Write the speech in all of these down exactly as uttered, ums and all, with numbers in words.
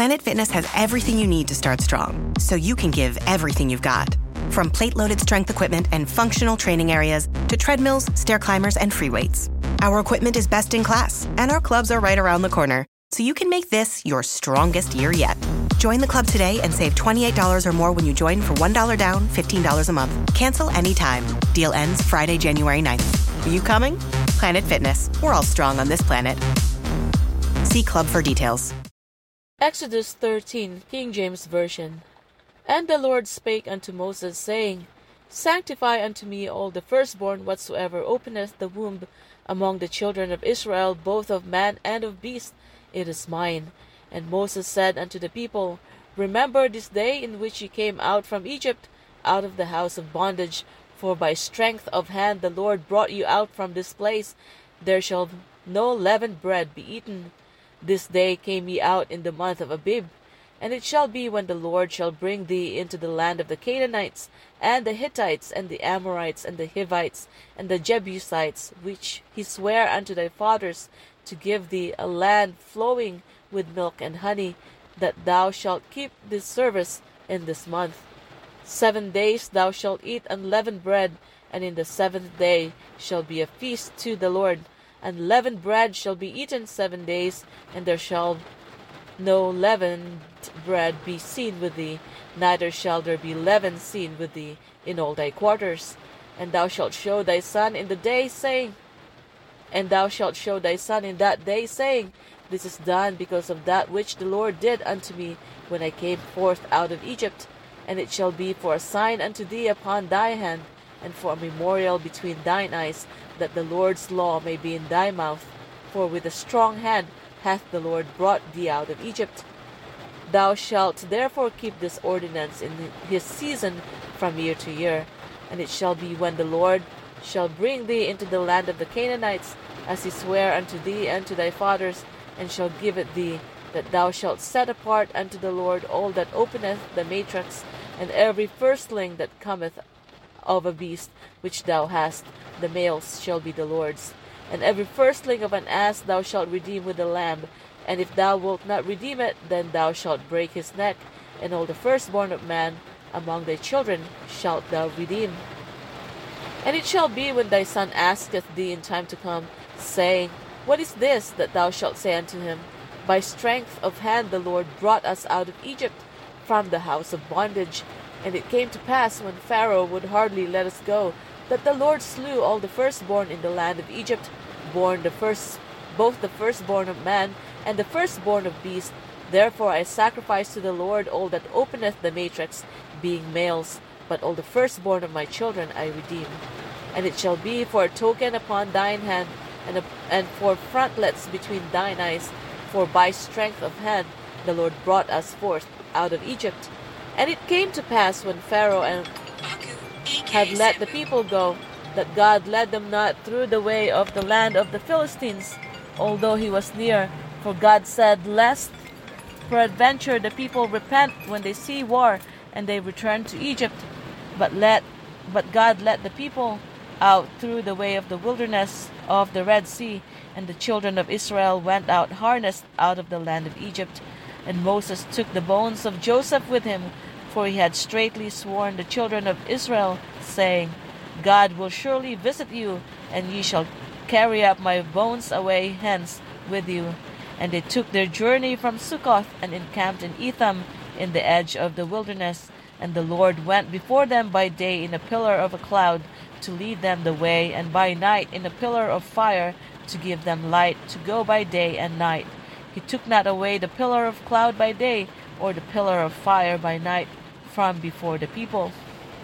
Planet Fitness has everything you need to start strong, so you can give everything you've got. From plate-loaded strength equipment and functional training areas to treadmills, stair climbers, and free weights. Our equipment is best in class, and our clubs are right around the corner, so you can make this your strongest year yet. Join the club today and save twenty-eight dollars or more when you join for one dollar down, fifteen dollars a month. Cancel anytime. Deal ends Friday, January ninth. Are you coming? Planet Fitness. We're all strong on this planet. See club for details. Exodus thirteen, King James Version. And the Lord spake unto Moses, saying, Sanctify unto me all the firstborn whatsoever openeth the womb among the children of Israel, both of man and of beast, it is mine. And Moses said unto the people, Remember this day in which ye came out from Egypt, out of the house of bondage, for by strength of hand the Lord brought you out from this place. There shall no leavened bread be eaten. This day came ye out in the month of Abib. And it shall be when the Lord shall bring thee into the land of the Canaanites, and the Hittites, and the Amorites, and the Hivites, and the Jebusites, which he sware unto thy fathers, to give thee a land flowing with milk and honey, that thou shalt keep this service in this month. Seven days thou shalt eat unleavened bread, and in the seventh day shall be a feast to the Lord. Unleavened bread shall be eaten seven days, and there shall no leavened bread be seen with thee, neither shall there be leaven seen with thee in all thy quarters. And thou shalt show thy son in the day, saying, And thou shalt show thy son in that day, saying, This is done because of that which the Lord did unto me when I came forth out of Egypt. And it shall be for a sign unto thee upon thy hand, and for a memorial between thine eyes, that the Lord's law may be in thy mouth. For with a strong hand hath the Lord brought thee out of Egypt. Thou shalt therefore keep this ordinance in his season from year to year. And it shall be when the Lord shall bring thee into the land of the Canaanites, as he sware unto thee and to thy fathers, and shall give it thee, that thou shalt set apart unto the Lord all that openeth the matrix, and every firstling that cometh of a beast which thou hast, the males shall be the Lord's. And every firstling of an ass thou shalt redeem with a lamb, and if thou wilt not redeem it, then thou shalt break his neck, and all the firstborn of man among thy children shalt thou redeem. And it shall be when thy son asketh thee in time to come, saying, What is this? That thou shalt say unto him, By strength of hand the Lord brought us out of Egypt, from the house of bondage. And it came to pass, when Pharaoh would hardly let us go, that the Lord slew all the firstborn in the land of Egypt, born the first, both the firstborn of man and the firstborn of beast. Therefore I sacrifice to the Lord all that openeth the matrix, being males, but all the firstborn of my children I redeem. And it shall be for a token upon thine hand, and, a, and for frontlets between thine eyes, for by strength of hand the Lord brought us forth out of Egypt. And it came to pass, when Pharaoh and had let the people go, that God led them not through the way of the land of the Philistines, although he was near. For God said, Lest peradventure the people repent when they see war, and they return to Egypt. But let, but God led the people out through the way of the wilderness of the Red Sea, and the children of Israel went out harnessed out of the land of Egypt. And Moses took the bones of Joseph with him, for he had straitly sworn the children of Israel, saying, God will surely visit you, and ye shall carry up my bones away hence with you. And they took their journey from Succoth, and encamped in Etham, in the edge of the wilderness. And the Lord went before them by day in a pillar of a cloud, to lead them the way, and by night in a pillar of fire, to give them light, to go by day and night. He took not away the pillar of cloud by day, or the pillar of fire by night, from before the people.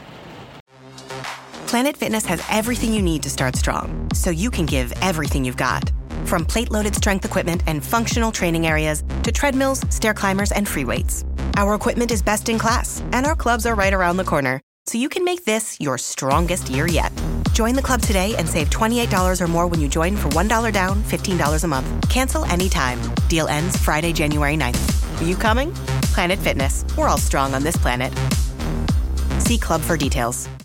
Planet Fitness has everything you need to start strong, so you can give everything you've got. From plate-loaded strength equipment and functional training areas to treadmills, stair climbers, and free weights. Our equipment is best in class, and our clubs are right around the corner, so you can make this your strongest year yet. Join the club today and save twenty-eight dollars or more when you join for one dollar down, fifteen dollars a month. Cancel anytime. Deal ends Friday, January ninth. Are you coming? Planet Fitness. We're all strong on this planet. See club for details.